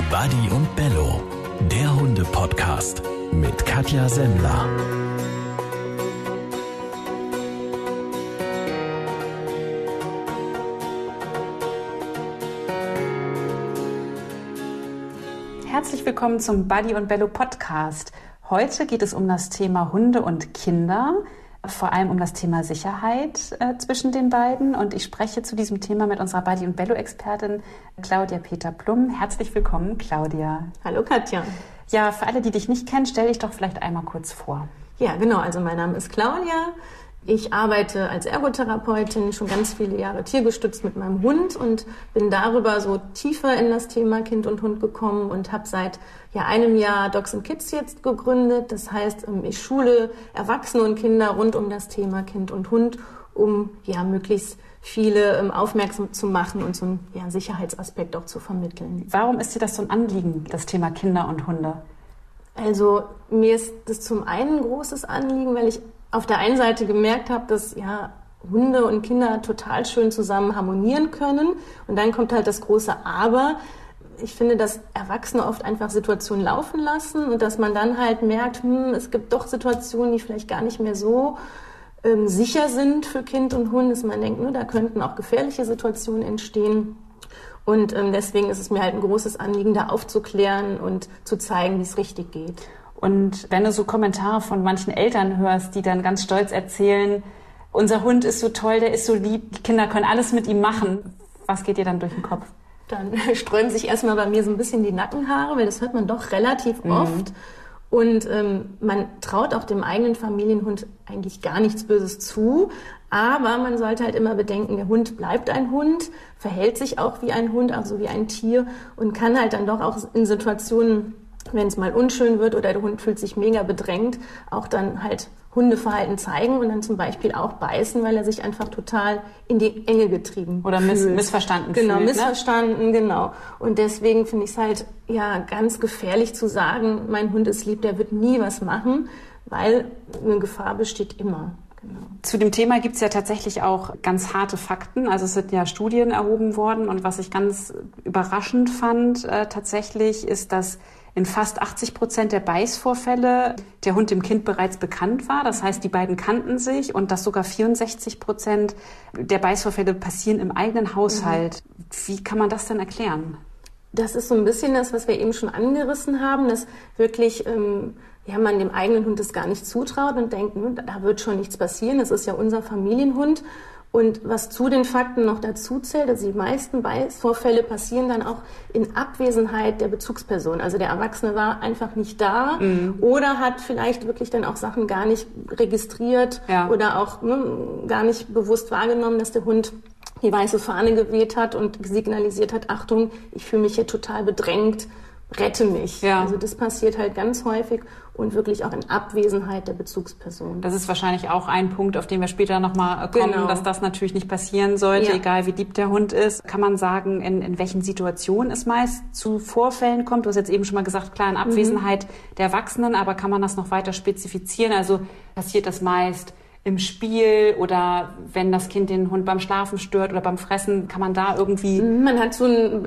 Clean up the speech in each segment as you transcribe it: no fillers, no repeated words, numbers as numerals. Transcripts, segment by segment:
Buddy und Bello, der Hunde-Podcast mit Katja Semmler. Herzlich willkommen zum Buddy und Bello Podcast. Heute geht es um das Thema Hunde und Kinder, vor allem um das Thema Sicherheit zwischen den beiden. Und ich spreche zu diesem Thema mit unserer Buddy und Bello Expertin Claudia Peter-Plum. Herzlich willkommen, Claudia. Hallo, Katja. Ja, für alle, die dich nicht kennen, stell dich doch vielleicht einmal kurz vor. Ja, genau. Also mein Name ist Claudia. Ich arbeite als Ergotherapeutin schon ganz viele Jahre tiergestützt mit meinem Hund und bin darüber so tiefer in das Thema Kind und Hund gekommen und habe seit einem Jahr Dogs and Kids jetzt gegründet. Das heißt, ich schule Erwachsene und Kinder rund um das Thema Kind und Hund, um möglichst viele aufmerksam zu machen und so einen Sicherheitsaspekt auch zu vermitteln. Warum ist dir das so ein Anliegen, das Thema Kinder und Hunde? Also mir ist das zum einen ein großes Anliegen, weil ich auf der einen Seite gemerkt habe, dass Hunde und Kinder total schön zusammen harmonieren können. Und dann kommt halt das große Aber. Ich finde, dass Erwachsene oft einfach Situationen laufen lassen und dass man dann halt merkt, es gibt doch Situationen, die vielleicht gar nicht mehr so sicher sind für Kind und Hund, dass man denkt, da könnten auch gefährliche Situationen entstehen. Und deswegen ist es mir halt ein großes Anliegen, da aufzuklären und zu zeigen, wie es richtig geht. Und wenn du so Kommentare von manchen Eltern hörst, die dann ganz stolz erzählen, unser Hund ist so toll, der ist so lieb, die Kinder können alles mit ihm machen, was geht dir dann durch den Kopf? Dann sträuben sich erstmal bei mir so ein bisschen die Nackenhaare, weil das hört man doch relativ oft. Und man traut auch dem eigenen Familienhund eigentlich gar nichts Böses zu. Aber man sollte halt immer bedenken, der Hund bleibt ein Hund, verhält sich auch wie ein Hund, also wie ein Tier und kann halt dann doch auch in Situationen, wenn es mal unschön wird oder der Hund fühlt sich mega bedrängt, auch dann halt Hundeverhalten zeigen und dann zum Beispiel auch beißen, weil er sich einfach total in die Enge getrieben oder fühlt. Missverstanden genau, fühlt. Missverstanden, genau. Und deswegen finde ich es halt ganz gefährlich zu sagen, mein Hund ist lieb, der wird nie was machen, weil eine Gefahr besteht immer. Genau. Zu dem Thema gibt es ja tatsächlich auch ganz harte Fakten. Also es sind ja Studien erhoben worden und was ich ganz überraschend fand tatsächlich ist, dass in fast 80% der Beißvorfälle der Hund dem Kind bereits bekannt war. Das heißt, die beiden kannten sich und dass sogar 64% der Beißvorfälle passieren im eigenen Haushalt. Wie kann man das denn erklären? Das ist so ein bisschen das, was wir eben schon angerissen haben, dass wirklich man dem eigenen Hund das gar nicht zutraut und denkt, da wird schon nichts passieren, das ist ja unser Familienhund. Und was zu den Fakten noch dazu zählt, also die meisten Beißvorfälle passieren dann auch in Abwesenheit der Bezugsperson. Also der Erwachsene war einfach nicht da oder hat vielleicht wirklich dann auch Sachen gar nicht registriert oder auch gar nicht bewusst wahrgenommen, dass der Hund die weiße Fahne geweht hat und signalisiert hat, Achtung, ich fühle mich hier total bedrängt, rette mich. Ja. Also das passiert halt ganz häufig und wirklich auch in Abwesenheit der Bezugsperson. Das ist wahrscheinlich auch ein Punkt, auf den wir später nochmal kommen, dass das natürlich nicht passieren sollte, egal wie lieb der Hund ist. Kann man sagen, in welchen Situationen es meist zu Vorfällen kommt? Du hast jetzt eben schon mal gesagt, klar, in Abwesenheit der Erwachsenen, aber kann man das noch weiter spezifizieinen? Also passiert das meist im Spiel oder wenn das Kind den Hund beim Schlafen stört oder beim Fressen, kann man da irgendwie... Man hat so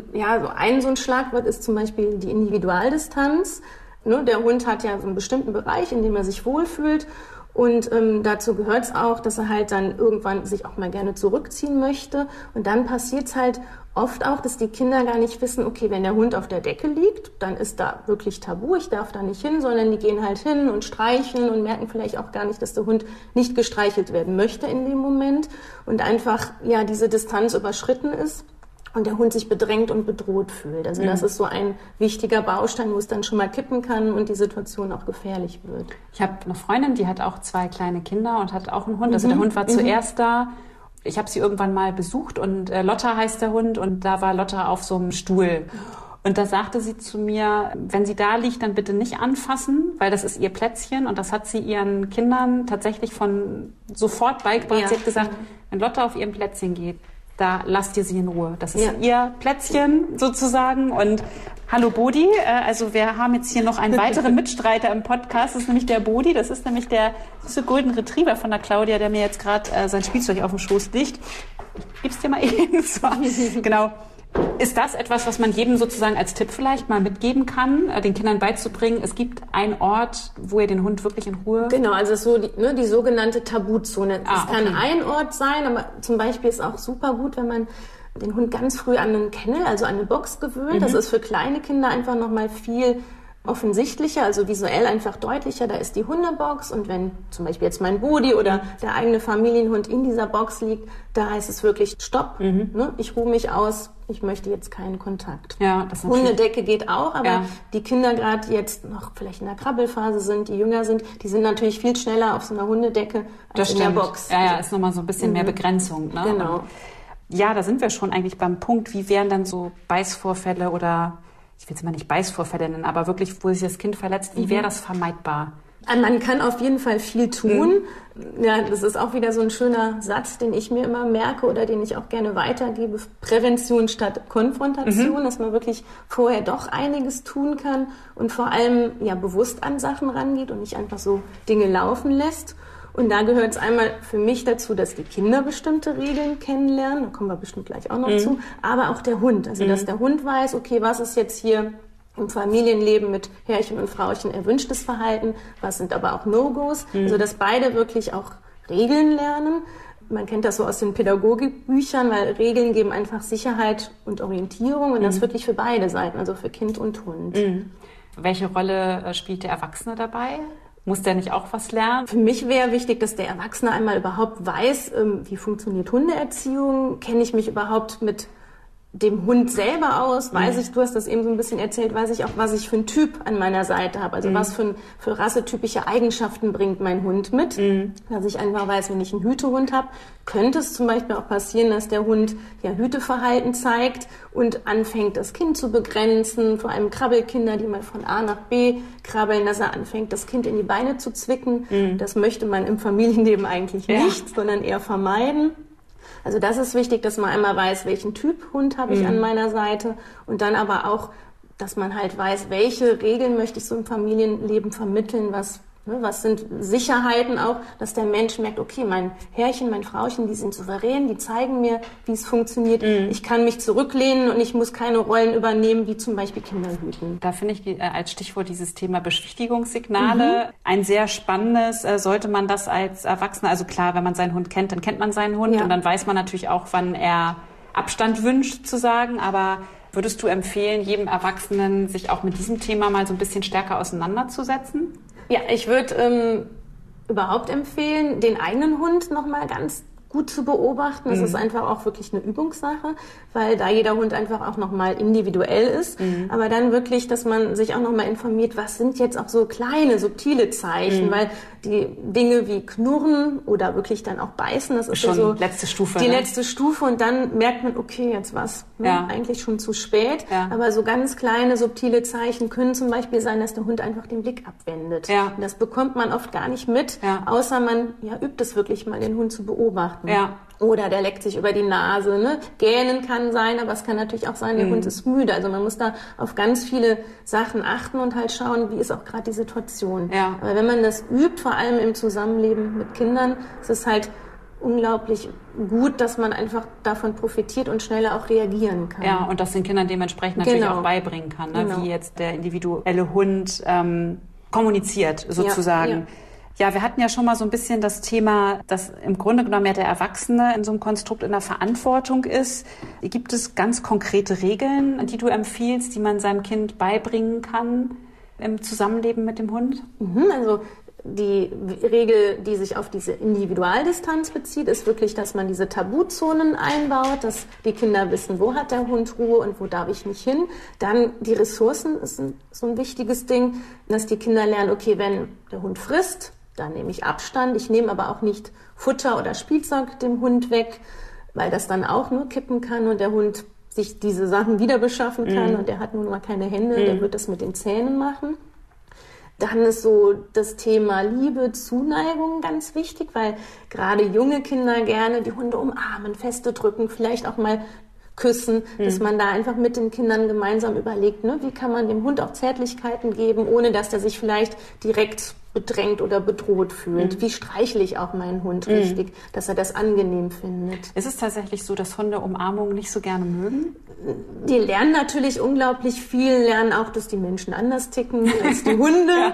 ein Schlagwort ist zum Beispiel die Individualdistanz. Der Hund hat ja so einen bestimmten Bereich, in dem er sich wohlfühlt und dazu gehört es auch, dass er halt dann irgendwann sich auch mal gerne zurückziehen möchte und dann passiert es halt oft auch, dass die Kinder gar nicht wissen, okay, wenn der Hund auf der Decke liegt, dann ist da wirklich tabu, ich darf da nicht hin, sondern die gehen halt hin und streicheln und merken vielleicht auch gar nicht, dass der Hund nicht gestreichelt werden möchte in dem Moment und einfach, diese Distanz überschritten ist und der Hund sich bedrängt und bedroht fühlt. Also das ist so ein wichtiger Baustein, wo es dann schon mal kippen kann und die Situation auch gefährlich wird. Ich habe eine Freundin, die hat auch 2 kleine Kinder und hat auch einen Hund. Also der Hund war zuerst da. Ich habe sie irgendwann mal besucht und Lotta heißt der Hund und da war Lotta auf so einem Stuhl. Und da sagte sie zu mir, wenn sie da liegt, dann bitte nicht anfassen, weil das ist ihr Plätzchen und das hat sie ihren Kindern tatsächlich von sofort beigebracht. Sie hat gesagt, wenn Lotta auf ihrem Plätzchen geht, da lasst ihr sie in Ruhe. Das ist ihr Plätzchen sozusagen. Und hallo Bodi, also wir haben jetzt hier noch einen weiteren Mitstreiter im Podcast, das ist nämlich der Bodi, das ist nämlich der süße Golden Retriever von der Claudia, der mir jetzt gerade sein Spielzeug auf dem Schoß liegt. Ich gib's dir mal eben. So. Genau. Ist das etwas, was man jedem sozusagen als Tipp vielleicht mal mitgeben kann, den Kindern beizubringen? Es gibt einen Ort, wo ihr den Hund wirklich in Ruhe... Genau, also so die sogenannte Tabuzone. Es kann ein Ort sein, aber zum Beispiel ist auch super gut, wenn man den Hund ganz früh an einen Kennel, also an eine Box gewöhnt. Das ist für kleine Kinder einfach nochmal viel offensichtlicher, also visuell einfach deutlicher. Da ist die Hundebox und wenn zum Beispiel jetzt mein Budi oder der eigene Familienhund in dieser Box liegt, da heißt es wirklich Stopp, ne? Ich ruhe mich aus, ich möchte jetzt keinen Kontakt. Ja, das Hundedecke geht auch, aber die Kinder gerade jetzt noch vielleicht in der Krabbelphase sind, die jünger sind, die sind natürlich viel schneller auf so einer Hundedecke als in der Box. Ja, ist nochmal so ein bisschen mehr Begrenzung. Ne? Genau. Und ja, da sind wir schon eigentlich beim Punkt, wie wären dann so Beißvorfälle oder, ich will es mal nicht Beißvorfälle nennen, aber wirklich, wo sich das Kind verletzt, wie wäre das vermeidbar? Man kann auf jeden Fall viel tun. Ja, das ist auch wieder so ein schöner Satz, den ich mir immer merke oder den ich auch gerne weitergebe. Prävention statt Konfrontation, dass man wirklich vorher doch einiges tun kann und vor allem ja bewusst an Sachen rangeht und nicht einfach so Dinge laufen lässt. Und da gehört es einmal für mich dazu, dass die Kinder bestimmte Regeln kennenlernen, da kommen wir bestimmt gleich auch noch zu, aber auch der Hund. Also dass der Hund weiß, okay, was ist jetzt hier im Familienleben mit Herrchen und Frauchen erwünschtes Verhalten, was sind aber auch No-Gos, also dass beide wirklich auch Regeln lernen. Man kennt das so aus den Pädagogikbüchern, weil Regeln geben einfach Sicherheit und Orientierung und das wirklich für beide Seiten, also für Kind und Hund. Welche Rolle spielt der Erwachsene dabei? Muss der nicht auch was lernen? Für mich wäre wichtig, dass der Erwachsene einmal überhaupt weiß, wie funktioniert Hundeerziehung, kenne ich mich überhaupt mit dem Hund selber aus, weiß ich, du hast das eben so ein bisschen erzählt, weiß ich auch, was ich für einen Typ an meiner Seite habe, also was für rassetypische Eigenschaften bringt mein Hund mit, dass ich einfach weiß, wenn ich einen Hütehund habe, könnte es zum Beispiel auch passieren, dass der Hund ja Hüteverhalten zeigt und anfängt, das Kind zu begrenzen, vor allem Krabbelkinder, die mal von A nach B krabbeln, dass er anfängt, das Kind in die Beine zu zwicken. Das möchte man im Familienleben eigentlich nicht, sondern eher vermeiden. Also das ist wichtig, dass man einmal weiß, welchen Typ Hund habe ich an meiner Seite und dann aber auch, dass man halt weiß, welche Regeln möchte ich so im Familienleben vermitteln, was sind Sicherheiten auch, dass der Mensch merkt, okay, mein Herrchen, mein Frauchen, die sind souverän, die zeigen mir, wie es funktioniert. Ich kann mich zurücklehnen und ich muss keine Rollen übernehmen, wie zum Beispiel Kinder hüten. Da finde ich als Stichwort dieses Thema Beschwichtigungssignale ein sehr spannendes. Sollte man das als Erwachsener, also klar, wenn man seinen Hund kennt, dann kennt man seinen Hund und dann weiß man natürlich auch, wann er Abstand wünscht, zu sagen, aber würdest du empfehlen, jedem Erwachsenen sich auch mit diesem Thema mal so ein bisschen stärker auseinanderzusetzen? Ja, ich würde überhaupt empfehlen, den eigenen Hund nochmal ganz gut zu beobachten. Das ist einfach auch wirklich eine Übungssache, weil da jeder Hund einfach auch nochmal individuell ist. Aber dann wirklich, dass man sich auch nochmal informiert, was sind jetzt auch so kleine, subtile Zeichen, weil die Dinge wie Knurren oder wirklich dann auch Beißen, das ist schon so letzte Stufe, die letzte Stufe und dann merkt man, okay, jetzt war's eigentlich schon zu spät. Aber so ganz kleine, subtile Zeichen können zum Beispiel sein, dass der Hund einfach den Blick abwendet. Und das bekommt man oft gar nicht mit, außer man übt es wirklich mal, den Hund zu beobachten. Oder der leckt sich über die Nase, ne? Gähnen kann sein, aber es kann natürlich auch sein, der Hund ist müde. Also man muss da auf ganz viele Sachen achten und halt schauen, wie ist auch gerade die Situation. Aber wenn man das übt, vor allem im Zusammenleben mit Kindern, ist es halt unglaublich gut, dass man einfach davon profitiert und schneller auch reagieren kann. Ja, und das den Kindern dementsprechend natürlich auch beibringen kann, ne? Wie jetzt der individuelle Hund kommuniziert sozusagen. Ja, wir hatten ja schon mal so ein bisschen das Thema, dass im Grunde genommen ja der Erwachsene in so einem Konstrukt in der Verantwortung ist. Gibt es ganz konkrete Regeln, die du empfiehlst, die man seinem Kind beibringen kann im Zusammenleben mit dem Hund? Also die Regel, die sich auf diese Individualdistanz bezieht, ist wirklich, dass man diese Tabuzonen einbaut, dass die Kinder wissen, wo hat der Hund Ruhe und wo darf ich nicht hin. Dann die Ressourcen ist so ein wichtiges Ding, dass die Kinder lernen, okay, wenn der Hund frisst, dann nehme ich Abstand. Ich nehme aber auch nicht Futter oder Spielzeug dem Hund weg, weil das dann auch nur kippen kann und der Hund sich diese Sachen wieder beschaffen kann und der hat nun mal keine Hände, der wird das mit den Zähnen machen. Dann ist so das Thema Liebe, Zuneigung ganz wichtig, weil gerade junge Kinder gerne die Hunde umarmen, feste drücken, vielleicht auch mal Küssen, dass man da einfach mit den Kindern gemeinsam überlegt, ne, wie kann man dem Hund auch Zärtlichkeiten geben, ohne dass der sich vielleicht direkt bedrängt oder bedroht fühlt. Wie streichle ich auch meinen Hund richtig, dass er das angenehm findet. Ist es tatsächlich so, dass Hunde Umarmungen nicht so gerne mögen? Die lernen natürlich unglaublich viel, lernen auch, dass die Menschen anders ticken als die Hunde,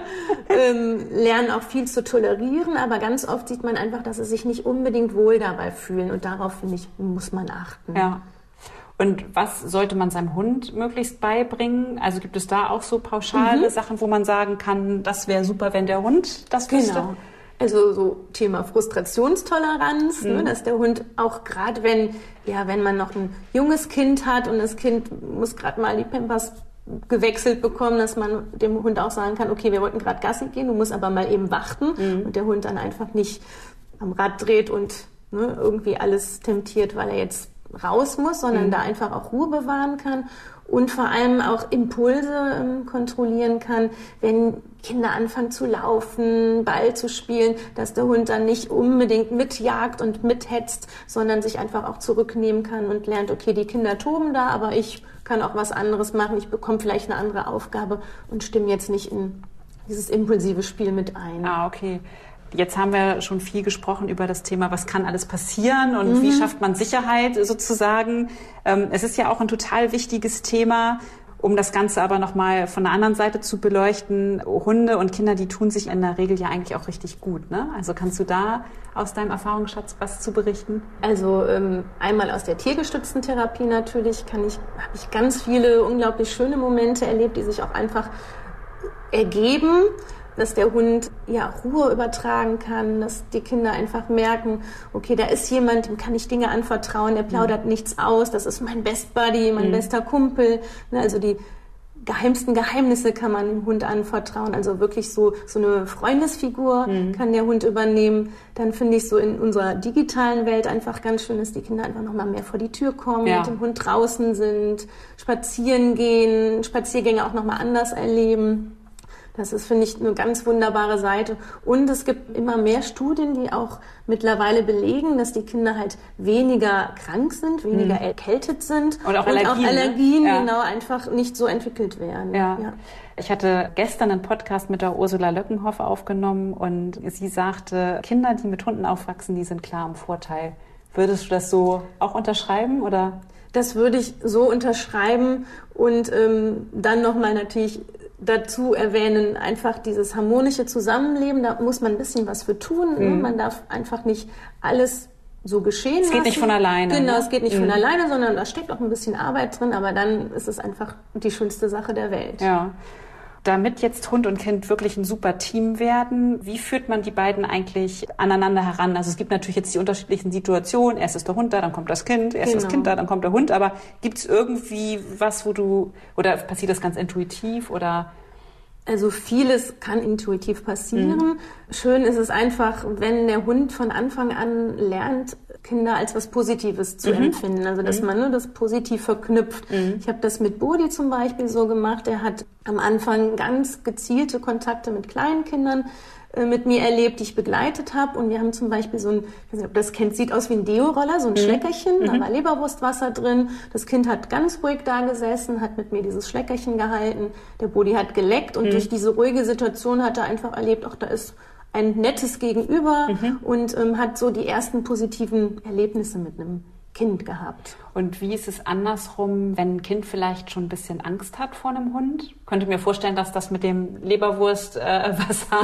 lernen auch viel zu tolerieren, aber ganz oft sieht man einfach, dass sie sich nicht unbedingt wohl dabei fühlen und darauf, finde ich, muss man achten. Ja. Und was sollte man seinem Hund möglichst beibringen? Also gibt es da auch so pauschale Sachen, wo man sagen kann, das wäre super, wenn der Hund das wüsste? Genau. Also so Thema Frustrationstoleranz, ne, dass der Hund auch gerade wenn man noch ein junges Kind hat und das Kind muss gerade mal die Pampers gewechselt bekommen, dass man dem Hund auch sagen kann, okay, wir wollten gerade Gassi gehen, du musst aber mal eben warten und der Hund dann einfach nicht am Rad dreht und irgendwie alles temptiert, weil er jetzt raus muss, sondern da einfach auch Ruhe bewahren kann und vor allem auch Impulse kontrollieren kann, wenn Kinder anfangen zu laufen, Ball zu spielen, dass der Hund dann nicht unbedingt mitjagt und mithetzt, sondern sich einfach auch zurücknehmen kann und lernt, okay, die Kinder toben da, aber ich kann auch was anderes machen, ich bekomme vielleicht eine andere Aufgabe und stimme jetzt nicht in dieses impulsive Spiel mit ein. Ah, okay. Jetzt haben wir schon viel gesprochen über das Thema, was kann alles passieren und wie schafft man Sicherheit sozusagen. Es ist ja auch ein total wichtiges Thema, um das Ganze aber nochmal von der anderen Seite zu beleuchten. Hunde und Kinder, die tun sich in der Regel ja eigentlich auch richtig gut, ne? Also kannst du da aus deinem Erfahrungsschatz was zu berichten? Also einmal aus der tiergestützten Therapie natürlich habe ich ganz viele unglaublich schöne Momente erlebt, die sich auch einfach ergeben, dass der Hund Ruhe übertragen kann, dass die Kinder einfach merken, okay, da ist jemand, dem kann ich Dinge anvertrauen, der plaudert nichts aus, das ist mein Best Buddy, mein bester Kumpel. Also die geheimsten Geheimnisse kann man dem Hund anvertrauen, also wirklich so eine Freundesfigur kann der Hund übernehmen. Dann finde ich so in unserer digitalen Welt einfach ganz schön, dass die Kinder einfach noch mal mehr vor die Tür kommen, mit dem Hund draußen sind, spazieren gehen, Spaziergänge auch noch mal anders erleben. Das ist, finde ich, eine ganz wunderbare Seite. Und es gibt immer mehr Studien, die auch mittlerweile belegen, dass die Kinder halt weniger krank sind, weniger erkältet sind. Und auch Allergien, genau, einfach nicht so entwickelt werden. Ja. Ich hatte gestern einen Podcast mit der Ursula Löckenhoff aufgenommen und sie sagte, Kinder, die mit Hunden aufwachsen, die sind klar im Vorteil. Würdest du das so auch unterschreiben, oder? Das würde ich so unterschreiben und dann nochmal natürlich dazu erwähnen, einfach dieses harmonische Zusammenleben, da muss man ein bisschen was für tun. Man darf einfach nicht alles so geschehen lassen. Es geht nicht von alleine. Genau, es geht nicht von alleine, sondern da steckt auch ein bisschen Arbeit drin, aber dann ist es einfach die schönste Sache der Welt. Ja. Damit jetzt Hund und Kind wirklich ein super Team werden, wie führt man die beiden eigentlich aneinander heran? Also es gibt natürlich jetzt die unterschiedlichen Situationen. Erst ist der Hund da, dann kommt das Kind. Erst ist das Kind da, dann kommt der Hund. Aber gibt es irgendwie was, oder passiert das ganz intuitiv oder? Also vieles kann intuitiv passieren. Schön ist es einfach, wenn der Hund von Anfang an lernt, Kinder als was Positives zu empfinden. Also dass man nur das positiv verknüpft. Ich habe das mit Bodhi zum Beispiel so gemacht. Er hat am Anfang ganz gezielte Kontakte mit kleinen Kindern mit mir erlebt, die ich begleitet habe. Und wir haben zum Beispiel so ein, ich weiß nicht, ob das kennt, sieht aus wie ein Deo-Roller, so ein Schleckerchen, da war Leberwurstwasser drin. Das Kind hat ganz ruhig da gesessen, hat mit mir dieses Schleckerchen gehalten. Der Bodhi hat geleckt und durch diese ruhige Situation hat er einfach erlebt, ach, da ist ein nettes Gegenüber und hat so die ersten positiven Erlebnisse mit einem Kind gehabt. Und wie ist es andersrum, wenn ein Kind vielleicht schon ein bisschen Angst hat vor einem Hund? Könnte mir vorstellen, dass das mit dem Leberwurstwasser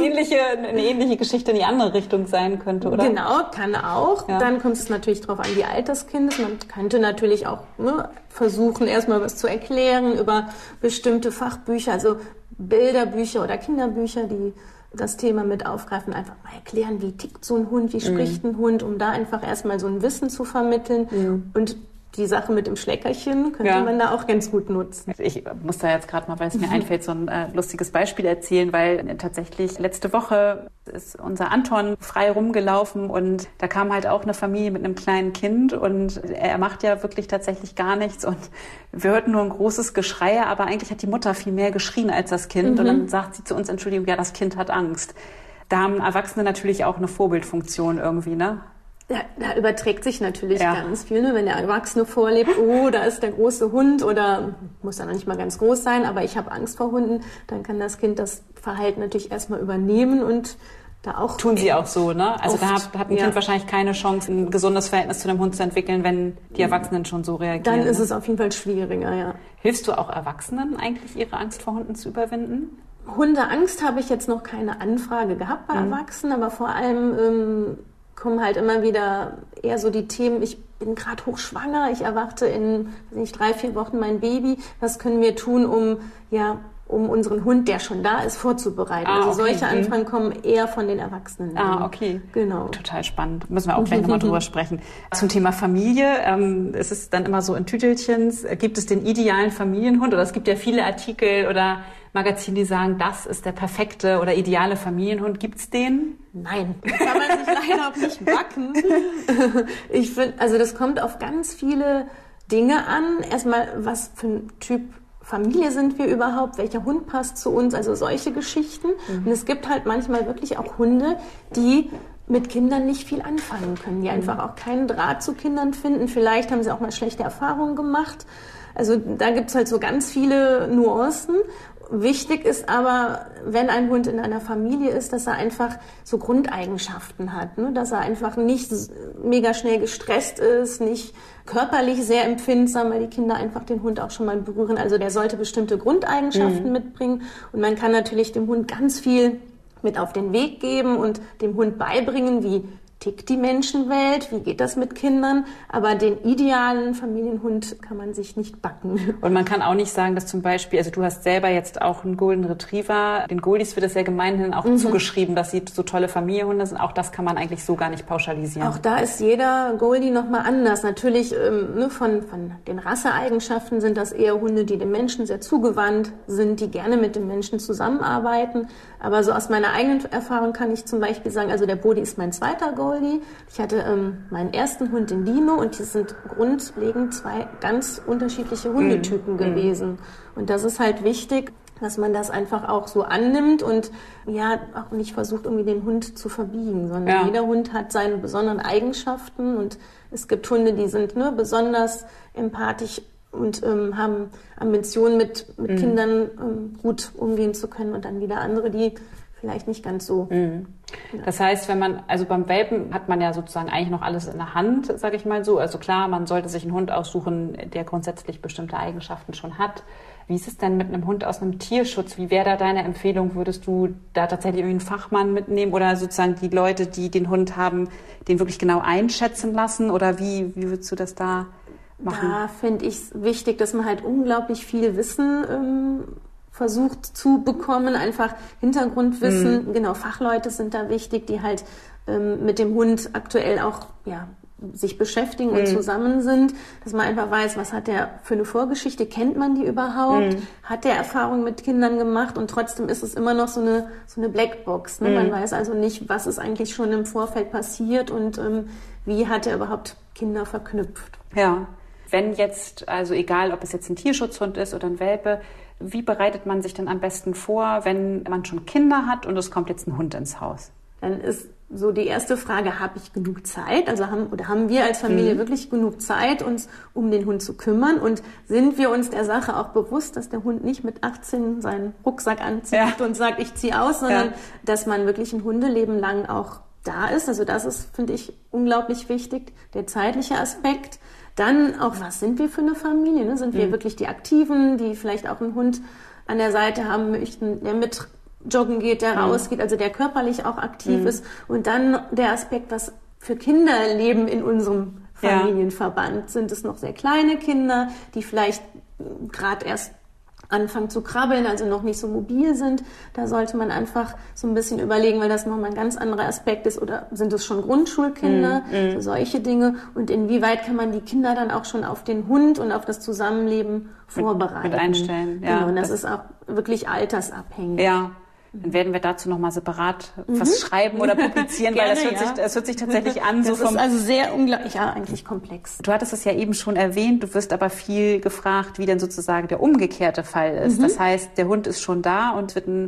eine ähnliche Geschichte in die andere Richtung sein könnte, oder? Genau, kann auch. Ja. Dann kommt es natürlich drauf an, wie alt das Kind ist. Man könnte natürlich auch versuchen, erstmal was zu erklären über bestimmte Fachbücher, also Bilderbücher oder Kinderbücher, die das Thema mit aufgreifen, einfach mal erklären, wie tickt so ein Hund, wie spricht ein Hund, um da einfach erstmal so ein Wissen zu vermitteln. Und die Sache mit dem Schleckerchen könnte man da auch ganz gut nutzen. Ich muss da jetzt gerade mal, weil es mir einfällt, so ein lustiges Beispiel erzählen, weil tatsächlich letzte Woche ist unser Anton frei rumgelaufen und da kam halt auch eine Familie mit einem kleinen Kind und er macht ja wirklich tatsächlich gar nichts und wir hörten nur ein großes Geschrei, aber eigentlich hat die Mutter viel mehr geschrien als das Kind und dann sagt sie zu uns, Entschuldigung, ja, das Kind hat Angst. Da haben Erwachsene natürlich auch eine Vorbildfunktion irgendwie, ne? Da überträgt sich natürlich ganz viel, ne? Wenn der Erwachsene vorlebt, oh, da ist der große Hund oder muss ja noch nicht mal ganz groß sein, aber ich habe Angst vor Hunden, dann kann das Kind das Verhalten natürlich erstmal übernehmen und da auch... Tun sie auch so, ne? Also oft, da hat ein Kind wahrscheinlich keine Chance, ein gesundes Verhältnis zu dem Hund zu entwickeln, wenn die Erwachsenen schon so reagieren. Dann ist es auf jeden Fall schwieriger, ja. Hilfst du auch Erwachsenen eigentlich, ihre Angst vor Hunden zu überwinden? Hundeangst habe ich jetzt noch keine Anfrage gehabt bei Erwachsenen, aber vor allem kommen halt immer wieder eher so die Themen, ich bin gerade hochschwanger, ich erwarte in 3-4 Wochen mein Baby, was können wir tun, um unseren Hund, der schon da ist, vorzubereiten. Also solche Anfragen kommen eher von den Erwachsenen. Okay. Genau. Total spannend. Müssen wir auch gleich nochmal drüber sprechen. Zum Thema Familie, es ist dann immer so in Tütelchens, gibt es den idealen Familienhund? Oder es gibt ja viele Artikel oder Magazine, die sagen, das ist der perfekte oder ideale Familienhund. Gibt's den? Nein, kann man sich leider auch nicht backen. Ich finde, also das kommt auf ganz viele Dinge an. Erstmal, was für ein Typ Familie sind wir überhaupt? Welcher Hund passt zu uns? Also solche Geschichten. Und es gibt halt manchmal wirklich auch Hunde, die mit Kindern nicht viel anfangen können, die einfach auch keinen Draht zu Kindern finden. Vielleicht haben sie auch mal schlechte Erfahrungen gemacht. Also da gibt's halt so ganz viele Nuancen. Wichtig ist aber, wenn ein Hund in einer Familie ist, dass er einfach so Grundeigenschaften hat, ne? Dass er einfach nicht mega schnell gestresst ist, nicht körperlich sehr empfindsam, weil die Kinder einfach den Hund auch schon mal berühren. Also der sollte bestimmte Grundeigenschaften mitbringen und man kann natürlich dem Hund ganz viel mit auf den Weg geben und dem Hund beibringen, wie tickt die Menschenwelt, wie geht das mit Kindern, aber den idealen Familienhund kann man sich nicht backen. Und man kann auch nicht sagen, dass zum Beispiel, also du hast selber jetzt auch einen Golden Retriever, den Goldies wird es ja gemeinhin auch zugeschrieben, dass sie so tolle Familienhunde sind, auch das kann man eigentlich so gar nicht pauschalisieren. Auch da ist jeder Goldie nochmal anders. Natürlich von den Rasseeigenschaften sind das eher Hunde, die dem Menschen sehr zugewandt sind, die gerne mit dem Menschen zusammenarbeiten, aber so aus meiner eigenen Erfahrung kann ich zum Beispiel sagen, also der Bodhi ist mein zweiter Goldie. Ich hatte meinen ersten Hund, den Dino, und die sind grundlegend 2 ganz unterschiedliche Hundetypen gewesen. Und das ist halt wichtig, dass man das einfach auch so annimmt und auch nicht versucht, irgendwie den Hund zu verbiegen, sondern jeder Hund hat seine besonderen Eigenschaften und es gibt Hunde, die sind besonders empathisch und haben Ambitionen mit Kindern gut umgehen zu können und dann wieder andere, die vielleicht nicht ganz so. Das heißt, also beim Welpen hat man ja sozusagen eigentlich noch alles in der Hand, sage ich mal so. Also klar, man sollte sich einen Hund aussuchen, der grundsätzlich bestimmte Eigenschaften schon hat. Wie ist es denn mit einem Hund aus einem Tierschutz? Wie wäre da deine Empfehlung? Würdest du da tatsächlich irgendwie einen Fachmann mitnehmen oder sozusagen die Leute, die den Hund haben, den wirklich genau einschätzen lassen? Oder wie würdest du das da machen? Da finde ich es wichtig, dass man halt unglaublich viel Wissen versucht zu bekommen, einfach Hintergrundwissen. Genau, Fachleute sind da wichtig, die halt mit dem Hund aktuell auch sich beschäftigen und zusammen sind, dass man einfach weiß, was hat der für eine Vorgeschichte, kennt man die überhaupt, hat der Erfahrung mit Kindern gemacht und trotzdem ist es immer noch so eine Blackbox. Ne? Man weiß also nicht, was ist eigentlich schon im Vorfeld passiert und wie hat er überhaupt Kinder verknüpft. Ja, wenn jetzt, also egal, ob es jetzt ein Tierschutzhund ist oder ein Welpe, wie bereitet man sich denn am besten vor, wenn man schon Kinder hat und es kommt jetzt ein Hund ins Haus? Dann ist so die erste Frage, habe ich genug Zeit? Also haben wir als Familie wirklich genug Zeit, uns um den Hund zu kümmern? Und sind wir uns der Sache auch bewusst, dass der Hund nicht mit 18 seinen Rucksack anzieht und sagt, ich ziehe aus, sondern dass man wirklich ein Hundeleben lang auch da ist? Also das ist, finde ich, unglaublich wichtig, der zeitliche Aspekt. Dann auch, was sind wir für eine Familie? Ne? Sind wir wirklich die Aktiven, die vielleicht auch einen Hund an der Seite haben möchten, der mit joggen geht, der rausgeht, also der körperlich auch aktiv ist. Und dann der Aspekt, was für Kinder leben in unserem Familienverband. Sind es noch sehr kleine Kinder, die vielleicht gerade erst anfangen zu krabbeln, also noch nicht so mobil sind. Da sollte man einfach so ein bisschen überlegen, weil das nochmal ein ganz anderer Aspekt ist. Oder sind es schon Grundschulkinder, so solche Dinge? Und inwieweit kann man die Kinder dann auch schon auf den Hund und auf das Zusammenleben vorbereiten? Mit einstellen, Genau, und das ist auch wirklich altersabhängig. Ja. Dann werden wir dazu nochmal separat was schreiben oder publizieren, weil das hört sich tatsächlich an. Das ist also sehr unglaublich, eigentlich komplex. Du hattest es ja eben schon erwähnt, du wirst aber viel gefragt, wie denn sozusagen der umgekehrte Fall ist. Das heißt, der Hund ist schon da und wird ein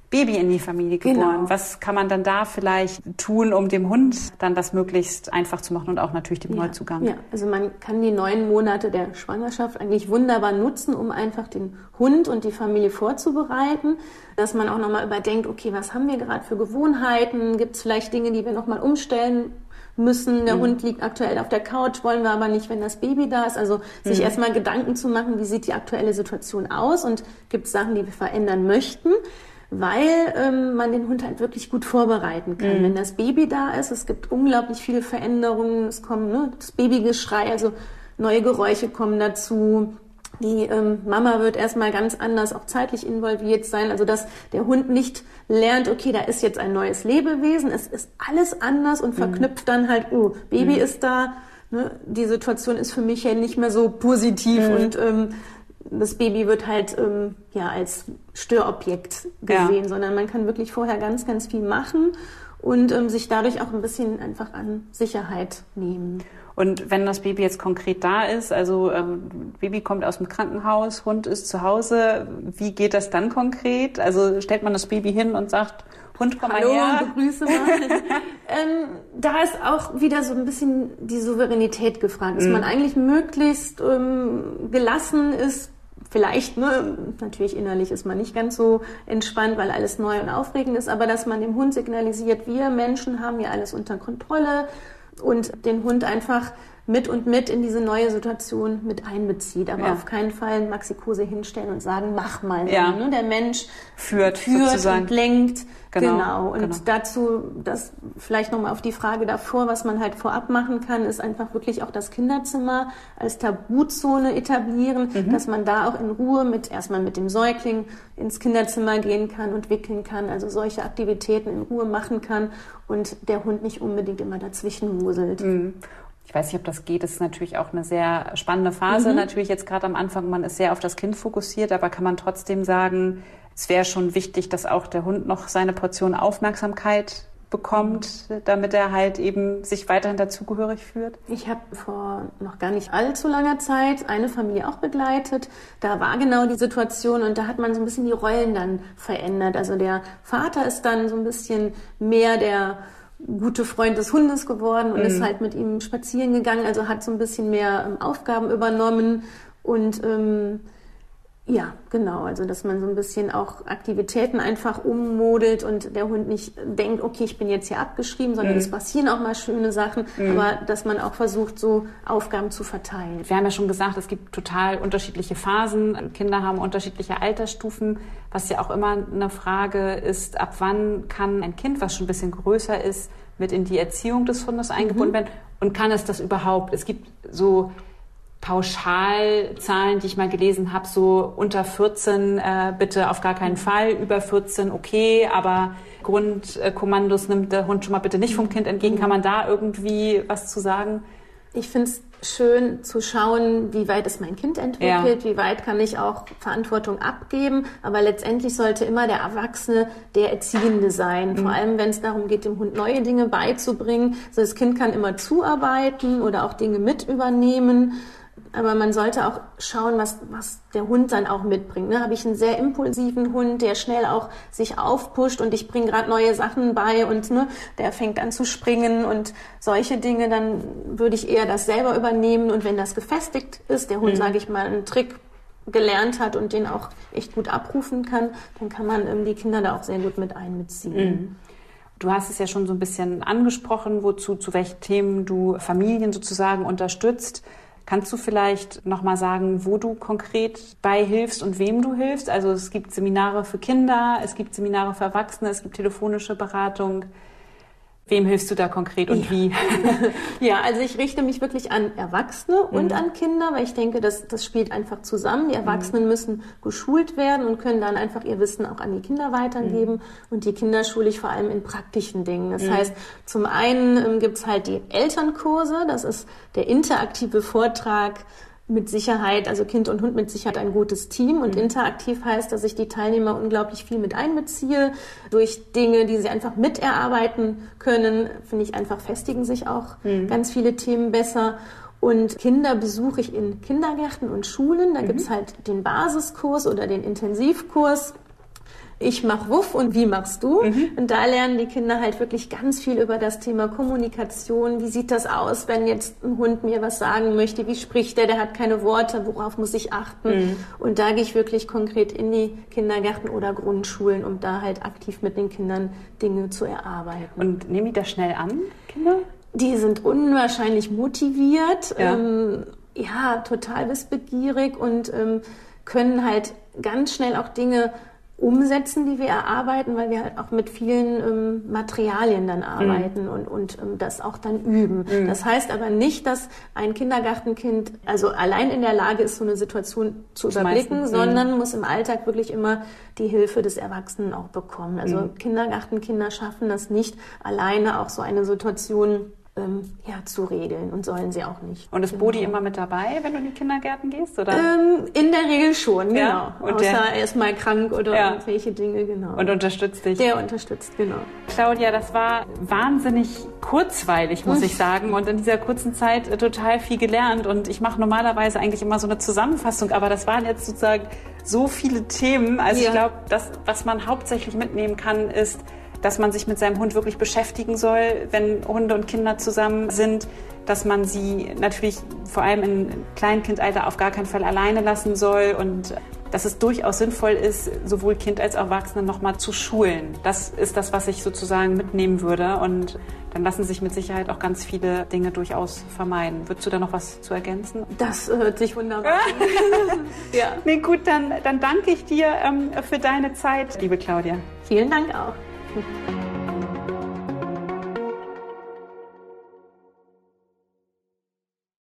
Baby in die Familie geboren. Genau. Was kann man dann da vielleicht tun, um dem Hund dann das möglichst einfach zu machen und auch natürlich dem Neuzugang? Ja, also man kann die 9 Monate der Schwangerschaft eigentlich wunderbar nutzen, um einfach den Hund und die Familie vorzubereiten, dass man auch nochmal überdenkt, okay, was haben wir gerade für Gewohnheiten? Gibt es vielleicht Dinge, die wir nochmal umstellen müssen? Der Hund liegt aktuell auf der Couch, wollen wir aber nicht, wenn das Baby da ist. Also sich erstmal Gedanken zu machen, wie sieht die aktuelle Situation aus und gibt es Sachen, die wir verändern möchten, weil man den Hund halt wirklich gut vorbereiten kann. Wenn das Baby da ist, es gibt unglaublich viele Veränderungen, es kommen das Babygeschrei, also neue Geräusche kommen dazu. Die Mama wird erstmal ganz anders auch zeitlich involviert sein, also dass der Hund nicht lernt, okay, da ist jetzt ein neues Lebewesen, es ist alles anders und verknüpft dann halt, Baby ist da, ne? Die Situation ist für mich ja nicht mehr so positiv und das Baby wird halt als Störobjekt gesehen, sondern man kann wirklich vorher ganz, ganz viel machen und sich dadurch auch ein bisschen einfach an Sicherheit nehmen. Und wenn das Baby jetzt konkret da ist, also Baby kommt aus dem Krankenhaus, Hund ist zu Hause, wie geht das dann konkret? Also stellt man das Baby hin und sagt, Hund, komm mal her. Hallo, begrüße mal. Da ist auch wieder so ein bisschen die Souveränität gefragt, dass man eigentlich möglichst gelassen ist. Vielleicht, natürlich innerlich ist man nicht ganz so entspannt, weil alles neu und aufregend ist, aber dass man dem Hund signalisiert, wir Menschen haben ja alles unter Kontrolle und den Hund einfach mit in diese neue Situation mit einbezieht. Aber auf keinen Fall Maxikose hinstellen und sagen, mach mal. Ja. Ne? Der Mensch führt und lenkt. Genau. Und dazu, das vielleicht nochmal auf die Frage davor, was man halt vorab machen kann, ist einfach wirklich auch das Kinderzimmer als Tabuzone etablieren, dass man da auch in Ruhe erstmal mit dem Säugling ins Kinderzimmer gehen kann und wickeln kann, also solche Aktivitäten in Ruhe machen kann und der Hund nicht unbedingt immer dazwischen wuselt. Ich weiß nicht, ob das geht. Das ist natürlich auch eine sehr spannende Phase. Natürlich jetzt gerade am Anfang, man ist sehr auf das Kind fokussiert, aber kann man trotzdem sagen, es wäre schon wichtig, dass auch der Hund noch seine Portion Aufmerksamkeit bekommt, damit er halt eben sich weiterhin dazugehörig fühlt? Ich habe vor noch gar nicht allzu langer Zeit eine Familie auch begleitet. Da war genau die Situation und da hat man so ein bisschen die Rollen dann verändert. Also der Vater ist dann so ein bisschen mehr der gute Freund des Hundes geworden und ist halt mit ihm spazieren gegangen, also hat so ein bisschen mehr Aufgaben übernommen und also dass man so ein bisschen auch Aktivitäten einfach ummodelt und der Hund nicht denkt, okay, ich bin jetzt hier abgeschrieben, sondern es passieren auch mal schöne Sachen, aber dass man auch versucht, so Aufgaben zu verteilen. Wir haben ja schon gesagt, es gibt total unterschiedliche Phasen. Kinder haben unterschiedliche Altersstufen, was ja auch immer eine Frage ist, ab wann kann ein Kind, was schon ein bisschen größer ist, mit in die Erziehung des Hundes eingebunden werden und kann es das überhaupt? Es gibt so Pauschalzahlen, die ich mal gelesen habe, so unter 14 bitte auf gar keinen Fall, über 14 okay, aber Grundkommandos nimmt der Hund schon mal bitte nicht vom Kind entgegen. Kann man da irgendwie was zu sagen? Ich finde es schön zu schauen, wie weit ist mein Kind entwickelt, wie weit kann ich auch Verantwortung abgeben, aber letztendlich sollte immer der Erwachsene der Erziehende sein, vor allem wenn es darum geht, dem Hund neue Dinge beizubringen. Also das Kind kann immer zuarbeiten oder auch Dinge mit übernehmen, aber man sollte auch schauen, was der Hund dann auch mitbringt. Ne? Habe ich einen sehr impulsiven Hund, der schnell auch sich aufpusht und ich bringe gerade neue Sachen bei und der fängt an zu springen und solche Dinge, dann würde ich eher das selber übernehmen. Und wenn das gefestigt ist, der Hund, sage ich mal, einen Trick gelernt hat und den auch echt gut abrufen kann, dann kann man die Kinder da auch sehr gut mit einbeziehen. Du hast es ja schon so ein bisschen angesprochen, zu welchen Themen du Familien sozusagen unterstützt. Kannst du vielleicht nochmal sagen, wo du konkret bei hilfst und wem du hilfst? Also es gibt Seminare für Kinder, es gibt Seminare für Erwachsene, es gibt telefonische Beratung. Wem hilfst du da konkret und wie? Ja, also ich richte mich wirklich an Erwachsene und an Kinder, weil ich denke, das spielt einfach zusammen. Die Erwachsenen müssen geschult werden und können dann einfach ihr Wissen auch an die Kinder weitergeben. Und die Kinder schule ich vor allem in praktischen Dingen. Das heißt, zum einen gibt's halt die Elternkurse. Das ist der interaktive Vortrag mit Sicherheit, also Kind und Hund mit Sicherheit ein gutes Team. Und interaktiv heißt, dass ich die Teilnehmer unglaublich viel mit einbeziehe. Durch Dinge, die sie einfach miterarbeiten können, finde ich einfach, festigen sich auch ganz viele Themen besser. Und Kinder besuche ich in Kindergärten und Schulen. Da gibt's halt den Basiskurs oder den Intensivkurs. ich mach Wuff und wie machst du? Und da lernen die Kinder halt wirklich ganz viel über das Thema Kommunikation. Wie sieht das aus, wenn jetzt ein Hund mir was sagen möchte? Wie spricht der hat keine Worte, worauf muss ich achten? Und da gehe ich wirklich konkret in die Kindergärten oder Grundschulen, um da halt aktiv mit den Kindern Dinge zu erarbeiten. Und nehmen die das schnell an, Kinder? Die sind unwahrscheinlich motiviert, total wissbegierig und können halt ganz schnell auch Dinge umsetzen, die wir erarbeiten, weil wir halt auch mit vielen Materialien dann arbeiten und das auch dann üben. Das heißt aber nicht, dass ein Kindergartenkind also allein in der Lage ist, so eine Situation zu überblicken, sondern muss im Alltag wirklich immer die Hilfe des Erwachsenen auch bekommen. Also Kindergartenkinder schaffen das nicht alleine, auch so eine Situation zu regeln und sollen sie auch nicht. Und ist Bodi immer mit dabei, wenn du in die Kindergärten gehst? Oder? In der Regel schon, ja. Genau. Außer er ist mal krank oder irgendwelche Dinge, genau. Und unterstützt dich? Der unterstützt, genau. Claudia, das war wahnsinnig kurzweilig, muss ich sagen. Und in dieser kurzen Zeit total viel gelernt. Und ich mache normalerweise eigentlich immer so eine Zusammenfassung, aber das waren jetzt sozusagen so viele Themen. Also ich glaube, das, was man hauptsächlich mitnehmen kann, ist, dass man sich mit seinem Hund wirklich beschäftigen soll, wenn Hunde und Kinder zusammen sind, dass man sie natürlich vor allem im Kleinkindalter auf gar keinen Fall alleine lassen soll und dass es durchaus sinnvoll ist, sowohl Kind als auch Erwachsene nochmal zu schulen. Das ist das, was ich sozusagen mitnehmen würde und dann lassen sich mit Sicherheit auch ganz viele Dinge durchaus vermeiden. Würdest du da noch was zu ergänzen? Das hört sich wunderbar an. Ja. Nee, gut, dann danke ich dir für deine Zeit, liebe Claudia. Vielen Dank auch.